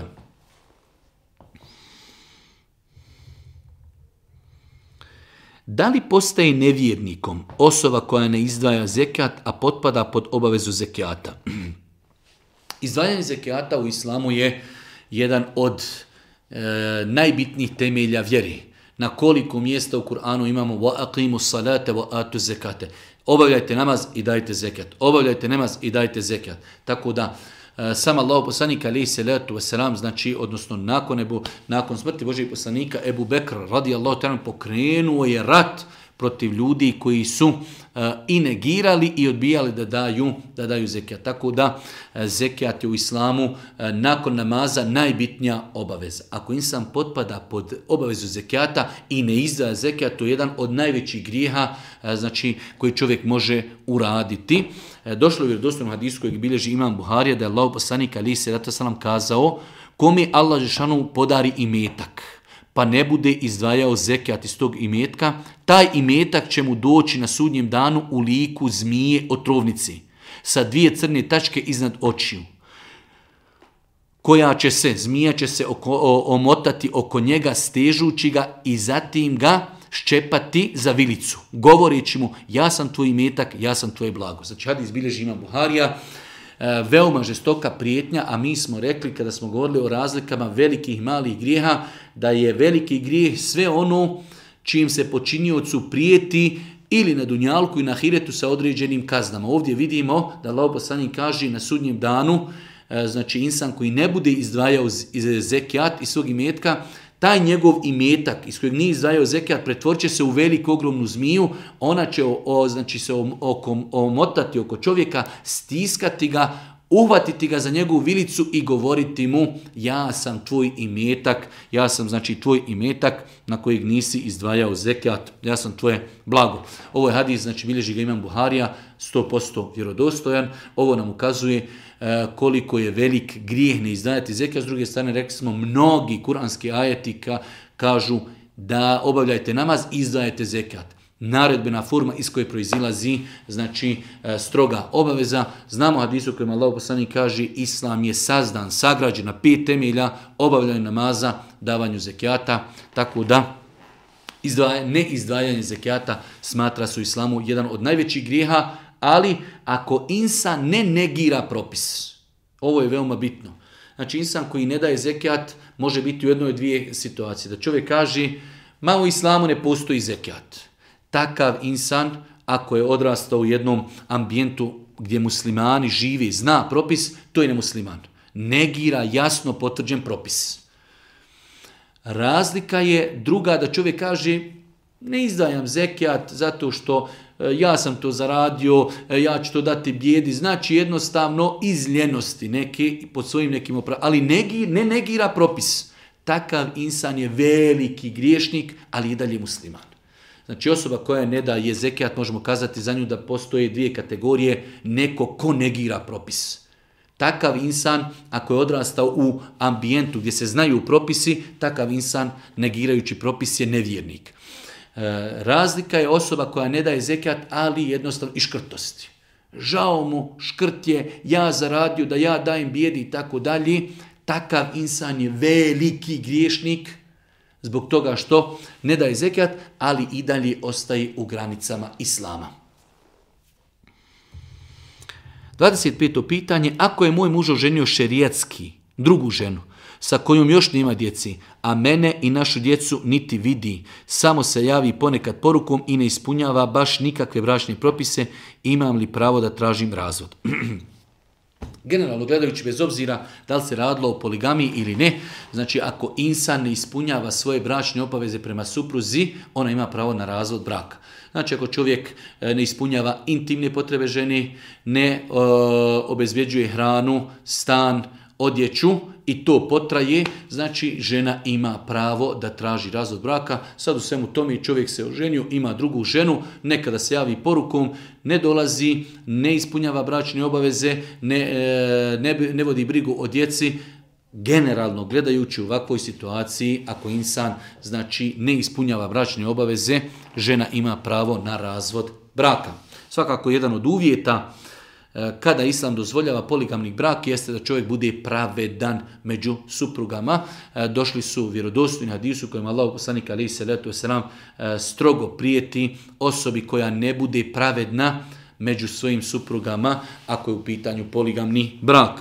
Da li postaje nevjernikom osoba koja ne izdvaja zekat, a potpada pod obavezu zekijata? Izdvajanje zekijata u islamu je jedan od najbitnijih temelja vjeri. Na koliko mjesta u Kur'anu imamo wa aqimu salate wa atu zekate. Obavljajte namaz i dajte zekat. Obavljajte namaz i dajte zekat. Tako da sam Allahov poslanik alejhi salatu vesselam, znači odnosno nakon smrti Božjeg poslanika Ebu Bekr radijallahu ta'ala pokrenuo je rat protiv ljudi koji su i negirali i odbijali da daju zekijat. Tako da zekijat je u islamu nakon namaza najbitnija obaveza. Ako insan potpada pod obavezu zekijata i ne izdaje zekijat, to je jedan od najvećih grijeha znači, koji čovjek može uraditi. Došlo je u vjerodostojnom hadisu kojeg bilježi imam Buharija da je Allahov poslanik alejhi salatu vesselam kazao: kome Allah dželešanu podari imetak, pa ne bude izdvajao zekijat iz tog imetka, taj imetak će mu doći na sudnjem danu u liku zmije otrovnici sa 2 crne tačke iznad očiju, koja zmija će se omotati oko njega stežući ga i zatim ga ščepati za vilicu, govoreći mu: ja sam tvoj imetak, ja sam tvoje blago. Znači hadis bilježi imam Buharija. Veoma žestoka prijetnja, a mi smo rekli kada smo govorili o razlikama velikih i malih grijeha, da je veliki grijeh sve ono čijim se počiniocu prijeti ili na dunjalku i na ahiretu sa određenim kaznama. Ovdje vidimo da Allahov poslanik kaže na sudnjem danu, znači insan koji ne bude izdvajao zekijat iz svog imetka, taj njegov imetak iz kojeg nije izdvajao zekijat pretvorit će se u veliku ogromnu zmiju, ona će znači se omotati oko čovjeka, stiskati ga, uhvatiti ga za njegovu vilicu i govoriti mu: ja sam tvoj imetak, ja sam znači tvoj imetak na kojeg nisi izdvajao zekijat, ja sam tvoje blago. Ovo je hadis, znači bilježi ga imam Buharija, 100% vjerodostojan. Ovo nam ukazuje koliko je velik grijeh ne izdvajati zekijat. S druge strane, rekli smo, mnogi kuranski ajeti kažu da obavljajte namaz, izdvajajte zekijat. Naredbena forma iz koje proizilazi znači stroga obaveza. Znamo hadisu kojem Allahov poslanik kaže: islam je sazdan, sagrađen na 5 temelja: obavljanje namaza, davanju zekijata. Tako da neizdvajanje zekijata smatra se u islamu jedan od najvećih grijeha, ali ako insan ne negira propis, ovo je veoma bitno. Znači insan koji ne daje zekijat može biti u jednoj od 2 situacije. Da čovjek kaže: ma u islamu ne postoji zekijat. Takav insan, ako je odrastao u jednom ambijentu gdje muslimani žive, zna propis, to je nemusliman. Negira jasno potvrđen propis. Razlika je druga, da čovjek kaže: ne izdajam zekijat zato što ja sam to zaradio, ja ću to dati bijedi. Znači jednostavno iz ljenosti neke, pod svojim nekim ali ne negira propis. Takav insan je veliki griješnik, ali i dalje musliman. Znači osoba koja ne daje zekijat, možemo kazati za nju da postoje 2 kategorije: neko ko negira propis. Takav insan, ako je odrastao u ambijentu gdje se znaju propisi, takav insan negirajući propis je nevjernik. Razlika je osoba koja ne daje zekijat, ali jednostavno iz škrtosti. Žao mu, škrt je, ja zaradio da ja dajem bijedi i tako dalje. Takav insan je veliki griješnik zbog toga što ne daje zekijat, ali i dalje ostaje u granicama islama. 25. pitanje: ako je moj muž oženio šerijatski drugu ženu sa kojom još nema djeci, a mene i našu djecu niti vidi, samo se javi ponekad porukom i ne ispunjava baš nikakve bračne propise, imam li pravo da tražim razvod? Generalno gledajući, bez obzira da li se radilo o poligami ili ne, znači ako insan ne ispunjava svoje bračne obaveze prema supruzi, ona ima pravo na razvod braka. Znači ako čovjek ne ispunjava intimne potrebe žene, ne obezvjeđuje hranu, stan, odjeću i to potraje, znači žena ima pravo da traži razvod braka. Sad u svemu tome čovjek se oženio, ima drugu ženu, nekada se javi porukom, ne dolazi, ne ispunjava bračne obaveze, ne vodi brigu o djeci. Generalno gledajući u ovakvoj situaciji, ako insan znači ne ispunjava bračne obaveze, žena ima pravo na razvod braka. Svakako jedan od uvjeta kada islam dozvoljava poligamni brak jeste da čovjek bude pravedan među suprugama. Došli su vjerodostojni hadisi u kojima Allahov poslanik alejhi selatu vesselam strogo prijeti osobi koja ne bude pravedna među svojim suprugama ako je u pitanju poligamni brak.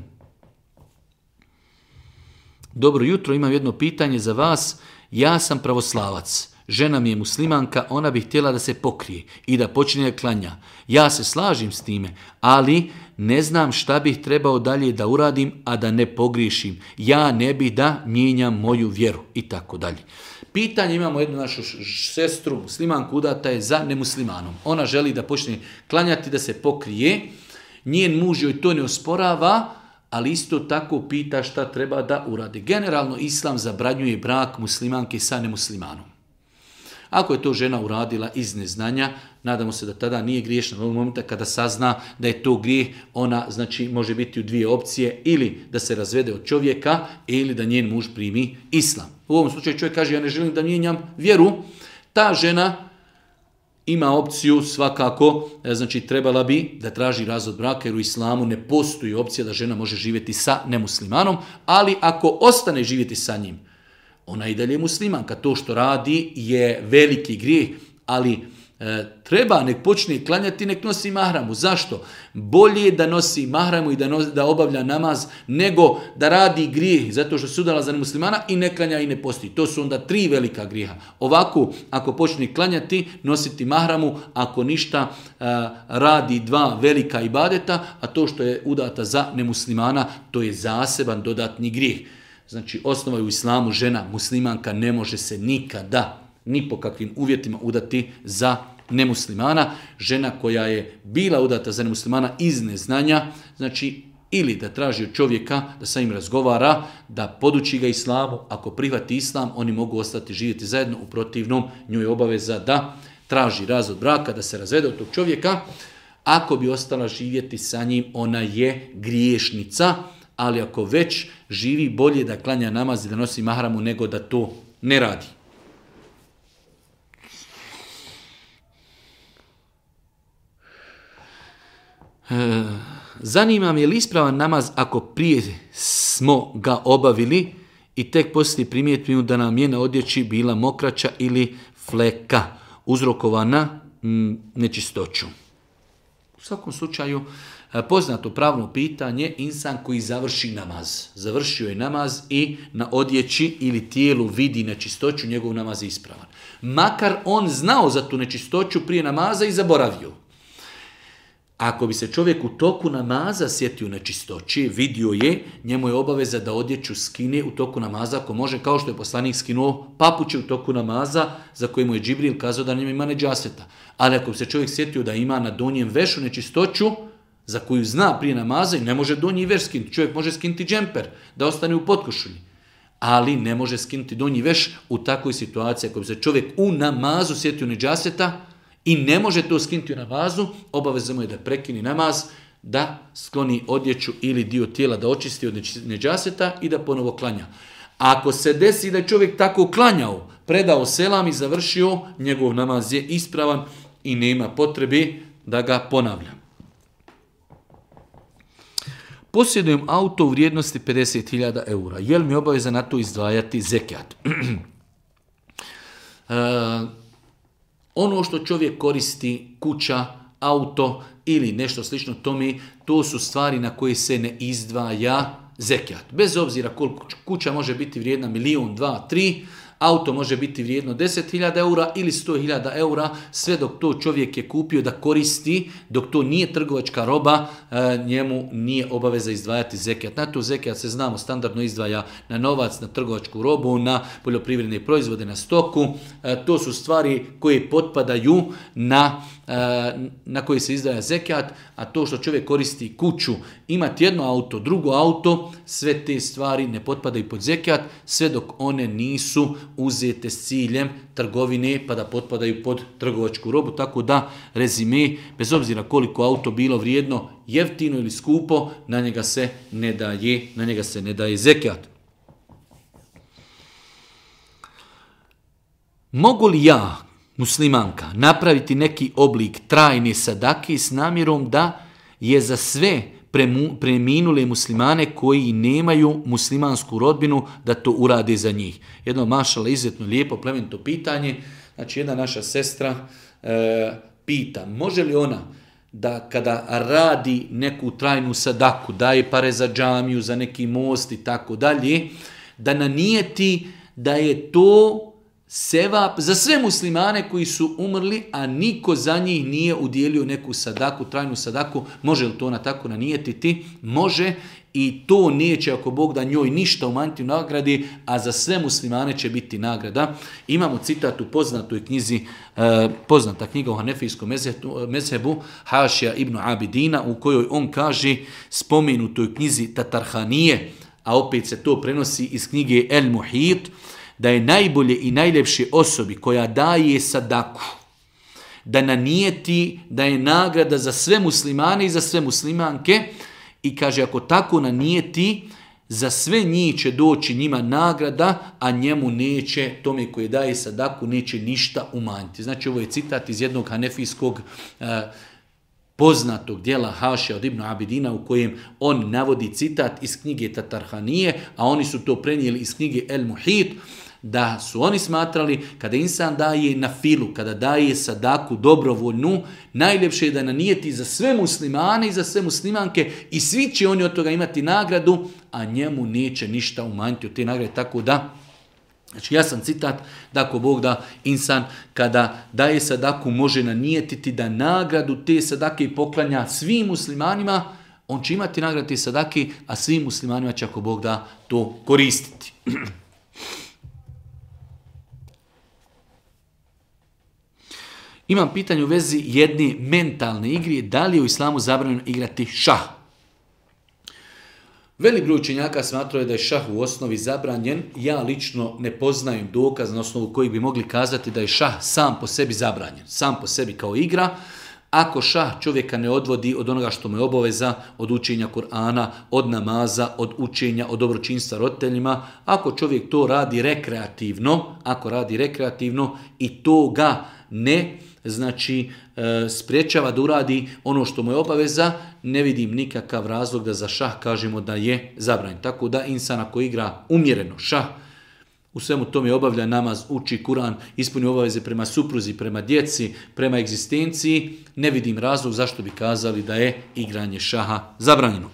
Dobro jutro, imam jedno pitanje za vas. Ja sam pravoslavac. Žena mi je muslimanka, ona bi htjela da se pokrije i da počne da klanja. Ja se slažem s time, ali ne znam šta bih trebao dalje da uradim, a da ne pogriješim. Ja ne bih da mijenjam moju vjeru i tako dalje. Pitanje, imamo jednu našu sestru, muslimanku, udata je za nemuslimanom. Ona želi da počne klanjati, da se pokrije. Njen muž joj to ne osporava, ali isto tako pita šta treba da uradi. Generalno islam zabranjuje brak muslimanke sa nemuslimanom. Ako je to žena uradila iz neznanja, nadamo se da tada nije griješna. U ovom momentu kada sazna da je to grijeh, ona znači može biti u dvije opcije, ili da se razvede od čovjeka ili da njen muž primi islam. U ovom slučaju čovjek kaže ja ne želim da mijenjam vjeru, ta žena ima opciju svakako, znači trebala bi da traži razvod braka jer u islamu ne postoji opcija da žena može živjeti sa nemuslimanom, ali ako ostane živjeti sa njim, ona i dalje je muslimanka. To što radi je veliki grijeh, ali treba nek počne klanjati, nek nosi mahramu. Zašto? Bolje da nosi mahramu i da obavlja namaz nego da radi grijeh zato što se udala za nemuslimana i ne klanja i ne posti. To su onda 3 velika grijeha. Ovako, ako počne klanjati, nositi mahramu, ako ništa radi 2 velika ibadeta, a to što je udata za nemuslimana, to je zaseban dodatni grijeh. Znači, osnova je u islamu, žena muslimanka ne može se nikada, ni po kakvim uvjetima udati za nemuslimana. Žena koja je bila udata za nemuslimana iz neznanja, znači ili da traži od čovjeka da sa njim razgovara, da poduči ga islamu, ako prihvati islam, oni mogu ostati živjeti zajedno, u protivnom njoj je obaveza da traži razvod braka, da se razvede od tog čovjeka. Ako bi ostala živjeti sa njim, ona je griješnica, ali ako već živi, bolje da klanja namaz i da nosi mahramu nego da to ne radi. Zanima me je li ispravan namaz ako prije smo ga obavili i tek poslije primijetimo da nam je na odjeći bila mokraća ili fleka uzrokovana nečistoću. U svakom slučaju, poznato pravno pitanje, insan koji završi namaz. Završio je namaz i na odjeći ili tijelu vidi nečistoću, njegov namaz je ispravan. Makar on znao za tu nečistoću prije namaza i zaboravio. Ako bi se čovjek u toku namaza sjetio nečistoći, vidio je, njemu je obaveza da odjeću skine u toku namaza, ako može, kao što je poslanik skinuo papuče u toku namaza, za koje mu je Džibril kazao da njima ima neđaseta. Ali ako bi se čovjek sjetio da ima na donjem vešu nečistoću, za koju zna prije namaza i ne može donji veš skinuti. Čovjek može skinuti džemper, da ostane u potkošulji, ali ne može skinuti donji veš. U takvoj situaciji, ako bi se čovjek u namazu sjetio neđaseta i ne može to skinuti u namazu, obaveza mu je da prekini namaz, da skloni odjeću ili dio tijela, da očisti od neđaseta i da ponovo klanja. Ako se desi da je čovjek tako klanjao, predao selam i završio, njegov namaz je ispravan i nema potrebe da ga ponavlja. Posjedujem auto u vrijednosti 50.000 eura. Je li mi obaveza na to izdvajati zekijat? Ono što čovjek koristi, kuća, auto ili nešto slično tome, to su stvari na koje se ne izdvaja zekijat. Bez obzira koliko kuća može biti vrijedna 1, 2, 3, auto može biti vrijedno 10.000 eura ili 100.000 eura, sve dok to čovjek je kupio da koristi, dok to nije trgovačka roba, njemu nije obaveza izdvajati zekijat. Na to zekijat se znamo standardno izdvaja na novac, na trgovačku robu, na poljoprivredne proizvode, na stoku. To su stvari koje potpadaju na na koji se izdaja zekat, a to što čovjek koristi kuću, imati jedno auto, drugo auto, sve te stvari ne potpadaju pod zekat, sve dok one nisu uzete s ciljem trgovine, pa da potpadaju pod trgovačku robu. Tako da, rezime, bez obzira koliko auto bilo vrijedno, jeftino ili skupo, na njega se ne daje zekat. Mogu li ja, muslimanka, napraviti neki oblik trajne sadake s namjerom da je za sve preminule muslimane koji nemaju muslimansku rodbinu, da to urade za njih? Jedno, mašala, izuzetno lijepo, plemenito pitanje. Znači, jedna naša sestra pita, može li ona da kada radi neku trajnu sadaku, daje pare za džamiju, za neki most i tako dalje, da nanijeti da je to sevap za sve muslimane koji su umrli, a niko za njih nije udjelio neku sadaku, trajnu sadaku. Može li to ona tako nanijetiti? Može, i to neće, ako Bog da, njoj ništa umanjiti u nagradi, a za sve muslimane će biti nagrada. Imamo citat u poznatoj knjizi, poznata knjiga u Hanefijskom mezhebu, Hašija ibn Abidina, u kojoj on kaže, spomenutoj knjizi Tatarhanije, a opet se to prenosi iz knjige El Muhit, da je najbolje i najljepše osobi koja daje sadaku, da nanijeti da je nagrada za sve muslimane i za sve muslimanke, i kaže, ako tako nanijeti, za sve njih će doći njima nagrada, a njemu neće, tome koji daje sadaku, neće ništa umanjiti. Znači, ovo je citat iz jednog hanefijskog poznatog dijela Hašija od Ibn Abidina, u kojem on navodi citat iz knjige Tatarhanije, a oni su to prenijeli iz knjige El Muhit, da su oni smatrali kada insan daje na filu, kada daje sadaku dobrovoljnu, najljepše je da nanijeti za sve muslimane i za sve muslimanke, i svi će oni od toga imati nagradu, a njemu neće ništa umanjiti od te nagrade. Tako da, znači, jasan citat, da ako Bog da, insan kada daje sadaku može nanijetiti da nagradu te sadake poklanja svim muslimanima, on će imati nagradu te sadake, a svim muslimanima će, ako Bog da, to koristiti. Imam pitanje u vezi jedne mentalne igre, da li je u islamu zabranjeno igrati šah? Velik broj učenjaka smatraju da je šah u osnovi zabranjen. Ja lično ne poznajem dokaz na osnovu kojih bi mogli kazati da je šah sam po sebi zabranjen, sam po sebi kao igra. Ako šah čovjeka ne odvodi od onoga što mu je obaveza, od učenja Kur'ana, od namaza, od učenja, od dobročinstva roditeljima, ako čovjek to radi rekreativno, i to ga ne, znači, sprječava da uradi ono što mu je obaveza, ne vidim nikakav razlog da za šah kažemo da je zabranjen. Tako da insan ako igra umjereno šah, u svemu tome obavlja namaz, uči Kur'an, ispuni obaveze prema supruzi, prema djeci, prema egzistenciji, ne vidim razlog zašto bi kazali da je igranje šaha zabranjeno.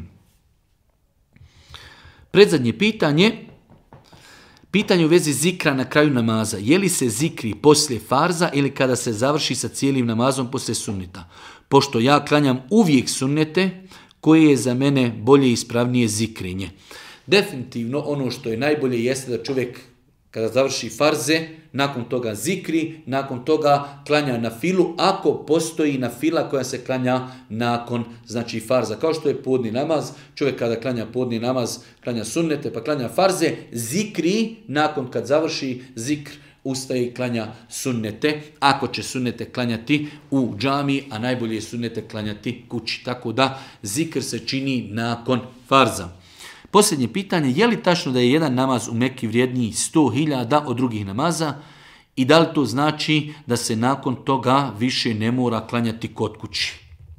Predzadnje pitanje u vezi zikra na kraju namaza. Je li se zikri poslije farza ili kada se završi sa cijelim namazom poslije sunneta? Pošto ja klanjam uvijek sunnete, koje je za mene bolje i ispravnije zikrinje. Definitivno ono što je najbolje jeste da čovjek kada završi farze, nakon toga zikri, nakon toga klanja na filu, ako postoji na fila koja se klanja nakon, znači, farza. Kao što je podni namaz, čovjek kada klanja podni namaz, klanja sunnete, pa klanja farze, zikri, nakon kad završi zikr, ustaje i klanja sunnete, ako će sunnete klanjati u džami, a najbolje je sunnete klanjati kući. Tako da zikr se čini nakon farza. Posljednje pitanje, je li tačno da je jedan namaz u Mekki vrijedniji 100.000 od drugih namaza, i da li to znači da se nakon toga više ne mora klanjati kod kući?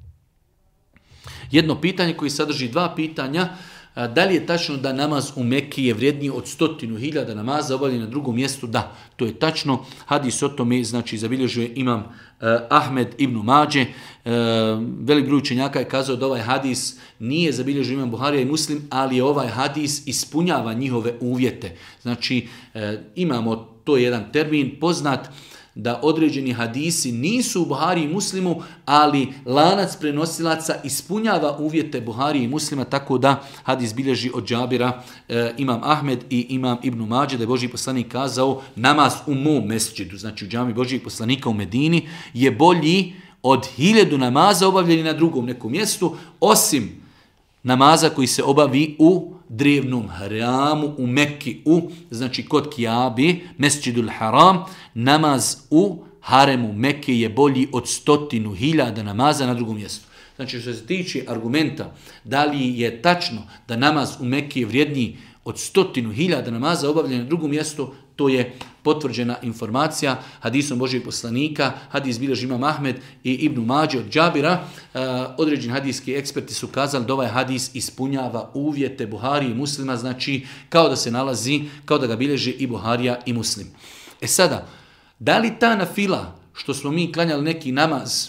Jedno pitanje koji sadrži dva pitanja, da li je tačno da namaz u Mekki je vrijedniji od 100.000 namaza obavljen na drugom mjestu? Da, to je tačno. Hadis o tome, znači, zabilježio je imam Ahmed ibn Mađe. Velik broj učenjaka je kazao da ovaj hadis nije zabilježio imam Buharija i Muslim, ali je ovaj hadis ispunjava njihove uvjete. Znači, imamo, to je jedan termin poznat, da određeni hadisi nisu u Buhari i Muslimu, ali lanac prenosilaca ispunjava uvjete Buhari i Muslima, tako da hadis bilježi od Džabira imam Ahmed i imam Ibn Mađe, da je Božji poslanik kazao namaz u mom mesdžidu, znači u džami Božjih poslanika u Medini, je bolji od 1000 namaza obavljeni na drugom nekom mjestu, osim namaza koji se obavi u drevnom haramu, u Mekki, znači kod Kijabi, Mesdžidul Haram, namaz u haremu Mekke je bolji od 100.000 namaza na drugom mjestu. Znači što se tiče argumenta da li je tačno da namaz u Mekki je vrijedniji od 100.000 namaza obavljen na drugom mjestu, to je potvrđena informacija hadisom Božijeg poslanika, hadis bilježi Imam Ahmed i Ibn Mađe od Džabira. Određeni hadijski eksperti su kazali da ovaj hadis ispunjava uvjete Buhari i Muslima, znači kao da se nalazi, kao da ga bilježi i Buharija i Muslim. E sada, da li ta nafila što smo mi klanjali neki namaz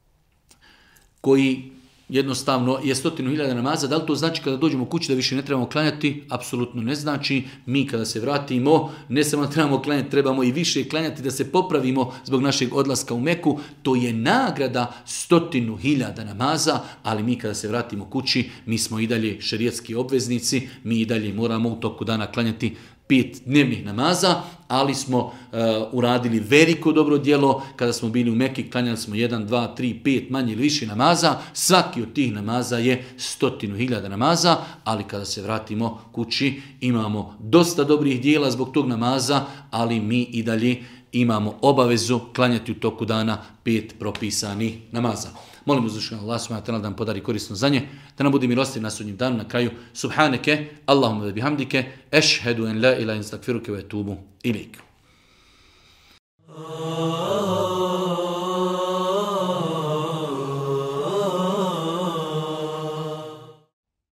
koji jednostavno je 100.000 namaza, da li to znači kada dođemo kući da više ne trebamo klanjati? Apsolutno ne znači. Mi kada se vratimo, ne samo da trebamo klanjati, trebamo i više klanjati da se popravimo zbog našeg odlaska u Meku. To je nagrada 100.000 namaza, ali mi kada se vratimo kući, mi smo i dalje šerijatski obveznici, mi i dalje moramo u toku dana klanjati 5 dnevnih namaza, ali smo uradili veliko dobro djelo. Kada smo bili u Mekki, klanjali smo 1, 2, 3, 5 manje ili više namaza. Svaki od tih namaza je 100.000 namaza, ali kada se vratimo kući imamo dosta dobrih djela zbog tog namaza, ali mi i dalje imamo obavezu klanjati u toku dana 5 propisanih namaza. Molim uzvišenog Allah subhanahu wa ta'ala da nam podari korisno znanje, da nam bude milostiv na sudnjem danu, na kraju subhaneke, Allahumma ve bihamdike, ešhedu en la ilaha illa anta, estagfiruke ve etubu ilejk.